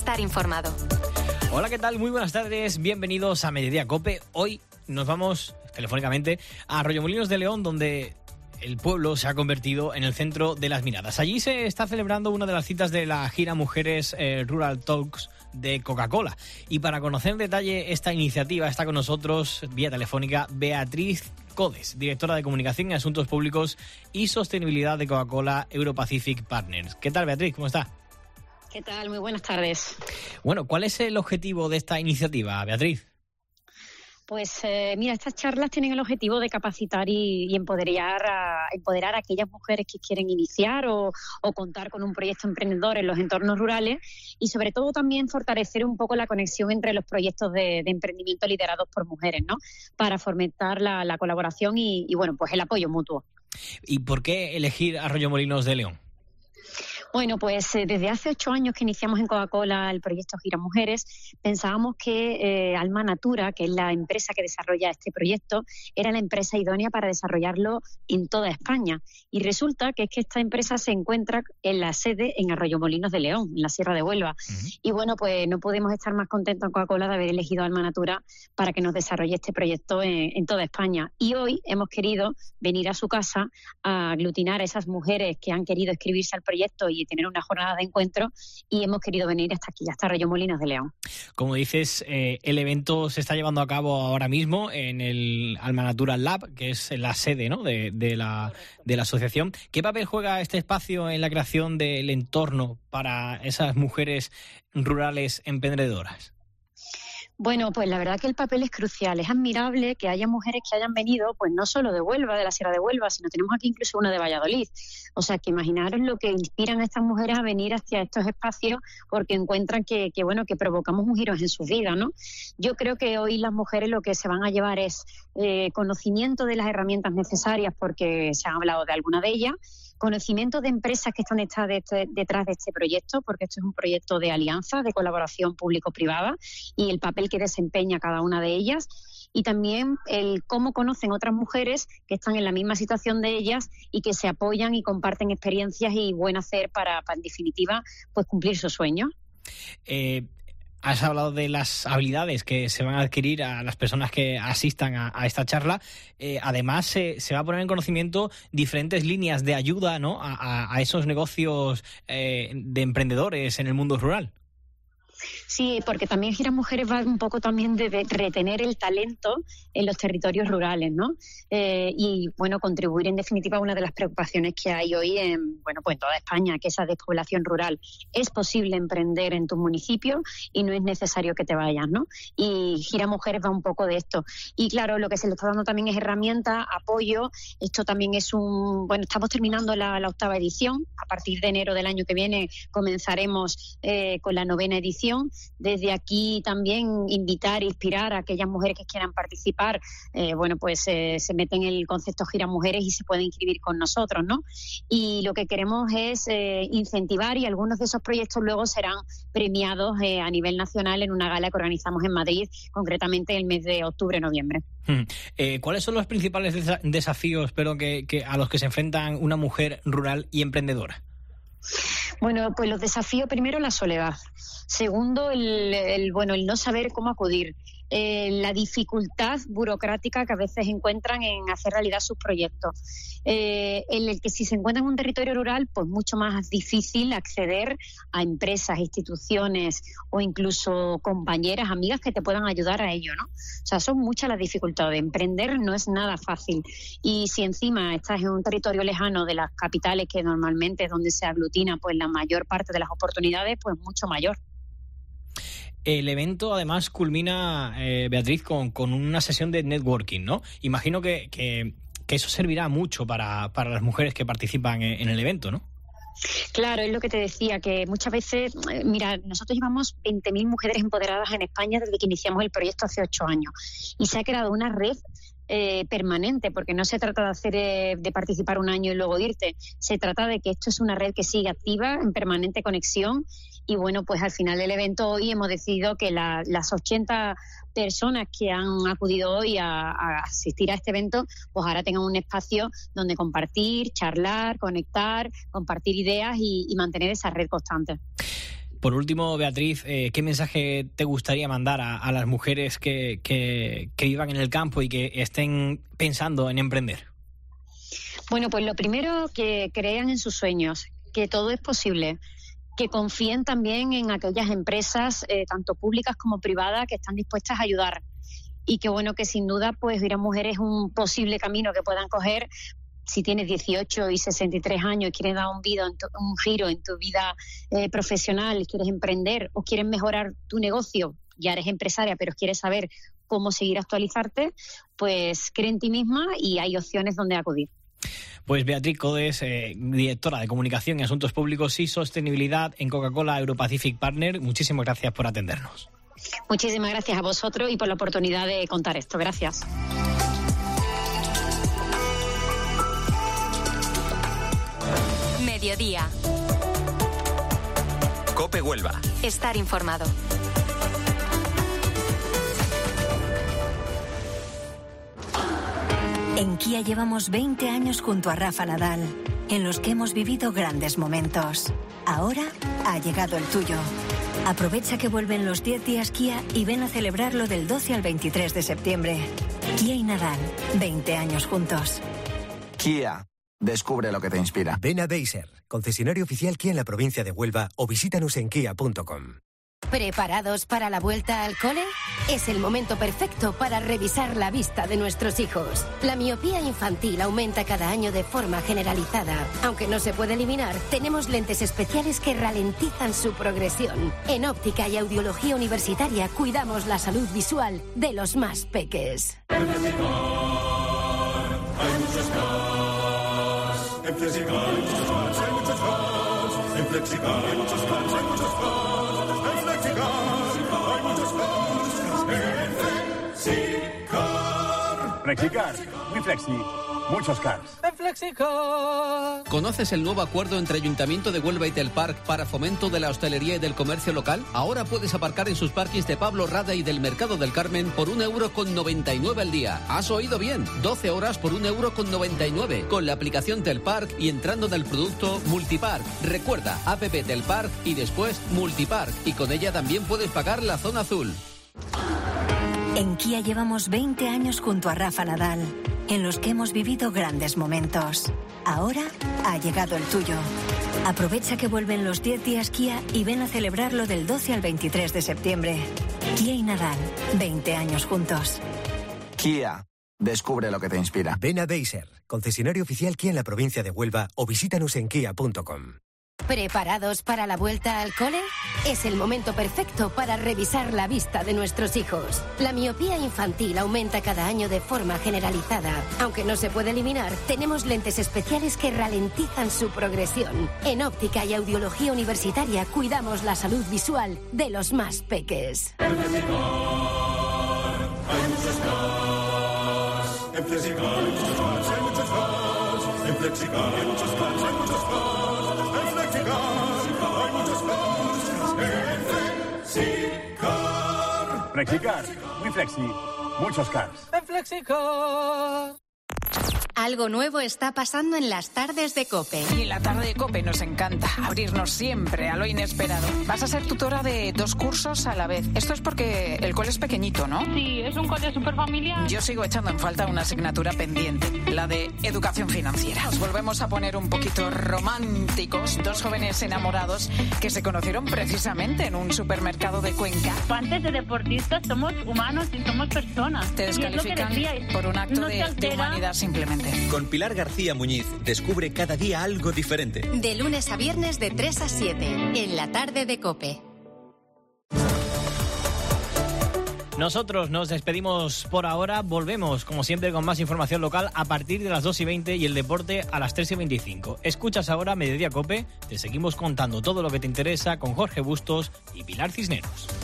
estar informado. Hola, ¿qué tal? Muy buenas tardes, bienvenidos a Mediodía COPE. Hoy nos vamos telefónicamente a Arroyomolinos de León, donde el pueblo se ha convertido en el centro de las miradas. Allí se está celebrando una de las citas de la gira Mujeres Rural Talks de Coca-Cola. Y para conocer en detalle esta iniciativa está con nosotros, vía telefónica, Beatriz Codes, directora de Comunicación y Asuntos Públicos y Sostenibilidad de Coca-Cola Euro-Pacific Partners. ¿Qué tal, Beatriz? ¿Cómo está? ¿Qué tal? Muy buenas tardes. Bueno, ¿cuál es el objetivo de esta iniciativa, Beatriz? Pues mira, estas charlas tienen el objetivo de capacitar y empoderar a aquellas mujeres que quieren iniciar o contar con un proyecto emprendedor en los entornos rurales y sobre todo también fortalecer un poco la conexión entre los proyectos de emprendimiento liderados por mujeres, ¿no? Para fomentar la colaboración y bueno, pues el apoyo mutuo. ¿Y por qué elegir Arroyomolinos de León? Bueno, pues desde hace 8 años que iniciamos en Coca-Cola el proyecto Gira Mujeres, pensábamos que Alma Natura, que es la empresa que desarrolla este proyecto, era la empresa idónea para desarrollarlo en toda España. Y resulta que es que esta empresa se encuentra en la sede en Arroyomolinos de León, en la Sierra de Huelva. Uh-huh. Y bueno, pues no podemos estar más contentos en Coca-Cola de haber elegido Alma Natura para que nos desarrolle este proyecto en toda España. Y hoy hemos querido venir a su casa a aglutinar a esas mujeres que han querido inscribirse al proyecto y tener una jornada de encuentro y hemos querido venir hasta aquí, hasta Arroyomolinos de León. Como dices, el evento se está llevando a cabo ahora mismo en el Alma Natura Lab, que es la sede, ¿no?, de la asociación. ¿Qué papel juega este espacio en la creación del entorno para esas mujeres rurales emprendedoras? Bueno, pues la verdad que el papel es crucial. Es admirable que haya mujeres que hayan venido, pues no solo de Huelva, de la Sierra de Huelva, sino tenemos aquí incluso una de Valladolid. O sea, que imaginaros lo que inspiran a estas mujeres a venir hacia estos espacios porque encuentran que provocamos un giro en sus vidas, ¿no? Yo creo que hoy las mujeres lo que se van a llevar es conocimiento de las herramientas necesarias porque se ha hablado de alguna de ellas, conocimiento de empresas que están detrás de este proyecto, porque esto es un proyecto de alianza, de colaboración público-privada y el papel que desempeña cada una de ellas y también el cómo conocen otras mujeres que están en la misma situación de ellas y que se apoyan y comparten experiencias y buen hacer para en definitiva, pues cumplir sus sueños. Has hablado de las habilidades que se van a adquirir a las personas que asistan a esta charla. Además, se va a poner en conocimiento diferentes líneas de ayuda, ¿no?, a esos negocios de emprendedores en el mundo rural. Sí, porque también Gira Mujeres va un poco también de retener el talento en los territorios rurales, ¿no? Y, bueno, contribuir en definitiva a una de las preocupaciones que hay hoy en toda España, que es esa despoblación rural. Es posible emprender en tu municipio y no es necesario que te vayas, ¿no? Y Gira Mujeres va un poco de esto. Y, claro, lo que se le está dando también es herramienta, apoyo. Esto también es estamos terminando la 8ª edición. A partir de enero del año que viene comenzaremos con la 9ª edición. Desde aquí también invitar e inspirar a aquellas mujeres que quieran participar, se meten en el concepto Gira Mujeres y se pueden inscribir con nosotros, ¿no? Y lo que queremos es incentivar y algunos de esos proyectos luego serán premiados a nivel nacional en una gala que organizamos en Madrid, concretamente el mes de octubre-noviembre. ¿Cuáles son los principales desafíos que a los que se enfrentan una mujer rural y emprendedora? Bueno, pues los desafíos, primero la soledad. Segundo, el no saber cómo acudir. La dificultad burocrática que a veces encuentran en hacer realidad sus proyectos. En el que si se encuentran en un territorio rural, pues mucho más difícil acceder a empresas, instituciones o incluso compañeras, amigas que te puedan ayudar a ello, ¿no? O sea, son muchas las dificultades. Emprender no es nada fácil. Y si encima estás en un territorio lejano de las capitales, que normalmente es donde se aglutina pues la mayor parte de las oportunidades, pues mucho mayor. El evento, además, culmina, Beatriz, con una sesión de networking, ¿no? Imagino que eso servirá mucho para las mujeres que participan en el evento, ¿no? Claro, es lo que te decía, que muchas veces, mira, nosotros llevamos 20.000 mujeres empoderadas en España desde que iniciamos el proyecto hace 8 años y se ha creado una red permanente, porque no se trata de participar un año y luego irte, se trata de que esto es una red que sigue activa, en permanente conexión. Y bueno, pues al final del evento hoy hemos decidido que las 80 personas que han acudido hoy a asistir a este evento, pues ahora tengan un espacio donde compartir, charlar, conectar, compartir ideas y mantener esa red constante. Por último, Beatriz, ¿qué mensaje te gustaría mandar a las mujeres que vivan en el campo y que estén pensando en emprender? Bueno, pues lo primero, que crean en sus sueños, que todo es posible, que confíen también en aquellas empresas, tanto públicas como privadas, que están dispuestas a ayudar. Y que bueno, que sin duda pues Vira Mujer es un posible camino que puedan coger si tienes 18 y 63 años y quieres dar un giro en tu vida profesional, quieres emprender o quieres mejorar tu negocio, ya eres empresaria pero quieres saber cómo seguir actualizarte, pues cree en ti misma y hay opciones donde acudir. Pues Beatriz Codes, directora de Comunicación y Asuntos Públicos y Sostenibilidad en Coca-Cola Europacific Partner, muchísimas gracias por atendernos. Muchísimas gracias a vosotros y por la oportunidad de contar esto. Gracias. Mediodía. COPE Huelva. Estar informado. En Kia llevamos 20 años junto a Rafa Nadal, en los que hemos vivido grandes momentos. Ahora ha llegado el tuyo. Aprovecha que vuelven los 10 días Kia y ven a celebrarlo del 12 al 23 de septiembre. Kia y Nadal, 20 años juntos. Kia, descubre lo que te inspira. Ven a Deiser, concesionario oficial Kia en la provincia de Huelva, o visítanos en kia.com. ¿Preparados para la vuelta al cole? Es el momento perfecto para revisar la vista de nuestros hijos. La miopía infantil aumenta cada año de forma generalizada. Aunque no se puede eliminar, tenemos lentes especiales que ralentizan su progresión. En Óptica y Audiología Universitaria cuidamos la salud visual de los más peques. En Flexicar hay muchos cars. En Flexicar hay muchos cars, hay muchos cars. En Flexicar hay muchos cars, hay muchos cars. Flexicar, muy flexi, muchos cars. ¿Conoces el nuevo acuerdo entre Ayuntamiento de Huelva y Telparc para fomento de la hostelería y del comercio local? Ahora puedes aparcar en sus parkings de Pablo Rada y del Mercado del Carmen por 1,99 € al día. ¿Has oído bien? 12 horas por 1,99 € con la aplicación Telparc y entrando en el producto Multipark. Recuerda, app Telparc y después Multipark, y con ella también puedes pagar la zona azul. En Kia llevamos 20 años junto a Rafa Nadal, en los que hemos vivido grandes momentos. Ahora ha llegado el tuyo. Aprovecha que vuelven los 10 días Kia y ven a celebrarlo del 12 al 23 de septiembre. Kia y Nadal, 20 años juntos. Kia, descubre lo que te inspira. Ven a Deiser, concesionario oficial Kia en la provincia de Huelva, o visítanos en kia.com. ¿Preparados para la vuelta al cole? Es el momento perfecto para revisar la vista de nuestros hijos. La miopía infantil aumenta cada año de forma generalizada. Aunque no se puede eliminar, tenemos lentes especiales que ralentizan su progresión. En Óptica y Audiología Universitaria cuidamos la salud visual de los más peques. En Flexicar hay muchos cars. En Flexicar hay muchos cars, hay muchos cars. En Flexicar hay muchos cars, hay muchos cars. Flexicar, muy flexi, muchos cars. En Flexicar. Algo nuevo está pasando en las tardes de COPE. Y en la tarde de COPE nos encanta abrirnos siempre a lo inesperado. Vas a ser tutora de 2 cursos a la vez. Esto es porque el cole es pequeñito, ¿no? Sí, es un cole súper familiar. Yo sigo echando en falta una asignatura pendiente, la de educación financiera. Nos volvemos a poner un poquito románticos, 2 jóvenes enamorados que se conocieron precisamente en un supermercado de Cuenca. Antes de deportistas somos humanos y somos personas. Te descalifican por un acto de humanidad simplemente. Con Pilar García Muñiz, descubre cada día algo diferente. De lunes a viernes de 3 a 7, en la tarde de COPE. Nosotros nos despedimos por ahora, volvemos como siempre con más información local a partir de las 2:20 y el deporte a las 3:25. Escuchas ahora Mediodía COPE, te seguimos contando todo lo que te interesa con Jorge Bustos y Pilar Cisneros.